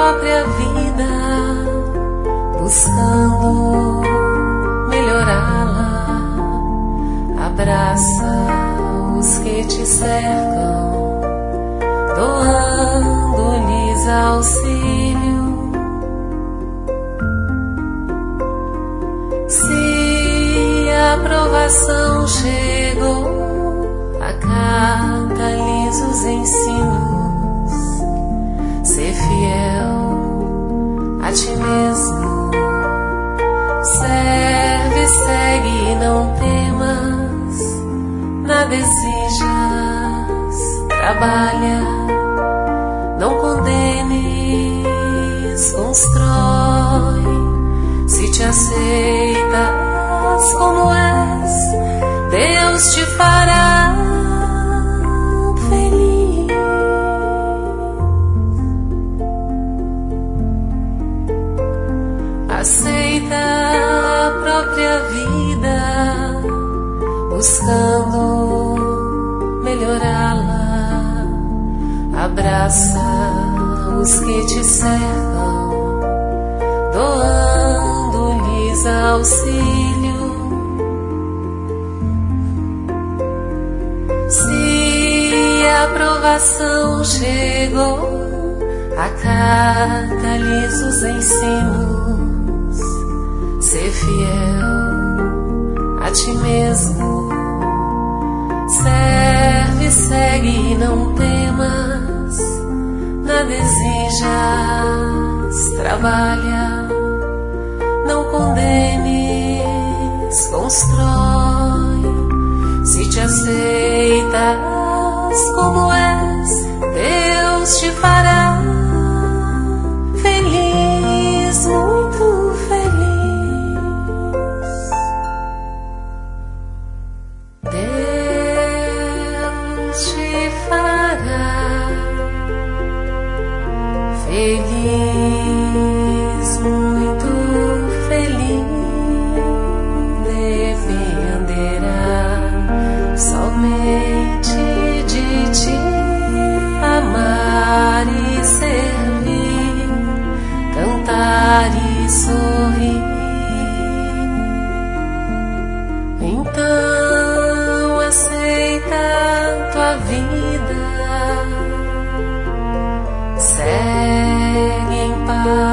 própria vida, buscando melhorá-la. Abraça os que te cercam, doando-lhes auxílio. Se a provação chegou, acata-lhes os ensinos. Ser fiel a ti mesmo. Serve, segue e não temas. Nada exijas, trabalha. Não condenes, constrói. Se te aceitas como és, Deus te fará feliz. Aceita a própria vida, buscando melhorá-la. Abraça os que te cercam, doando-lhes auxílio. Se a provação chegou, acata-lhes os ensinos. Ser fiel a ti mesmo. Serve, segue e não temas. Nada exijas, trabalha. Não condenes, constrói. Se te aceitas como és, Deus te fará feliz, muito feliz. Deus te fará feliz, muito feliz. Dependerá somente de ti, amar e servir, cantar e sorrir. Então aceita tua vida, segue em paz.